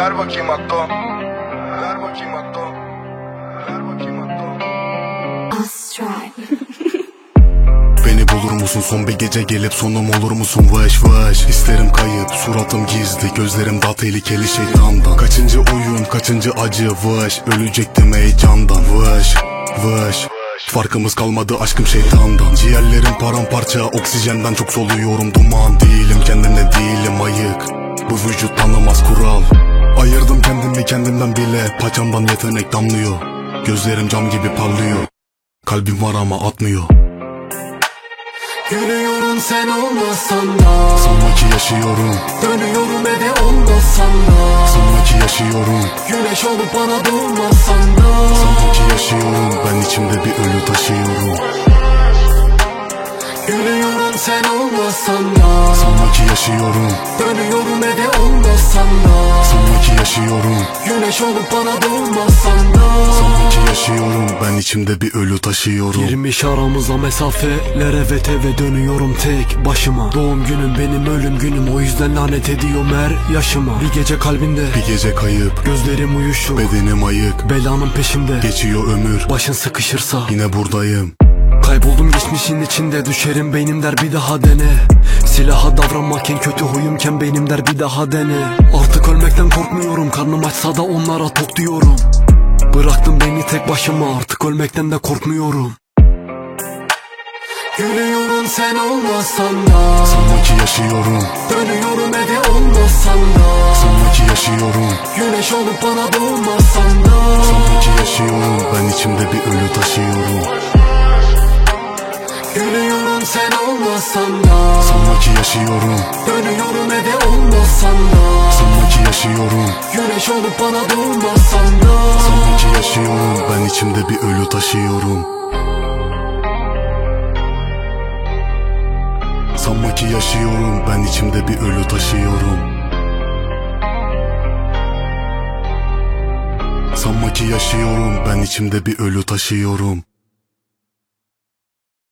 Ver bakayım akto. Ver bakayım akto. Ver bakayım akto. Beni bulur musun son bir gece gelip sonum olur musun? Vış vış hislerim kayıp, suratım gizli, gözlerim daha tehlikeli şeytandan. Kaçıncı oyun, kaçıncı acı, vış ölecektim heyecandan. Vış vış farkımız kalmadı aşkım şeytandan. Ciğerlerim paramparça, oksijenden çok soluyorum. Duman değilim, kendimde değilim ayık. Bu vücut tanımaz kural. Ayırdım kendimi kendimden bile, paçamdan yetenek damlıyor. Gözlerim cam gibi parlıyor. Kalbim var ama atmıyor. Gülüyorum sen olmasan da, Sanma ki yaşıyorum. dönüyorum eve olmasan da, Sanma ki yaşıyorum. güneş olup bana doğmasan da. Sanma ki yaşıyorum. Ben içimde bir ölü taşıyorum. Gülüyorum sen olmasan da, Sanma ki yaşıyorum. dönüyorum eve olmasan da, Sanma ki yaşıyorum. güneş olup bana doğmasan da. Sanma ki yaşıyorum. Ben içimde bir ölü taşıyorum. Girmiş aramıza mesafeler, evet eve dönüyorum tek başıma. Doğum günüm benim ölüm günüm, o yüzden lanet ediyorum her yaşıma. Bir gece kalbinde, Bir gece kayıp, gözlerim uyuşuk, bedenim ayık. belanın peşimde, Geçiyor ömür, başın sıkışırsa yine buradayım. kayboldum geçmişin içinde, düşerim beynim der bir daha dene. Silaha davranmakken kötü huyumken beynim der bir daha dene. Artık ölmekten korkmuyorum, karnım açsa da onlara tok diyorum. Bıraktım beni tek başıma, artık ölmekten de korkmuyorum. Gülüyorum sen olmasan da, Sanma ki yaşıyorum. dönüyorum eve olmasan da, Sanma ki yaşıyorum. güneş olup bana doğmasan da. Sanma ki yaşıyorum. Ben içimde bir ölü taşıyorum. Gülüyorum sen olmasan da, Sanma ki yaşıyorum. dönüyorum eve olmasan da, Sanma ki yaşıyorum. güneş olup bana doğmasan da. Sanma ki yaşıyorum. Ben içimde bir ölü taşıyorum. Sanma ki yaşıyorum. Ben içimde bir ölü taşıyorum. Sanma ki yaşıyorum. Ben içimde bir ölü taşıyorum.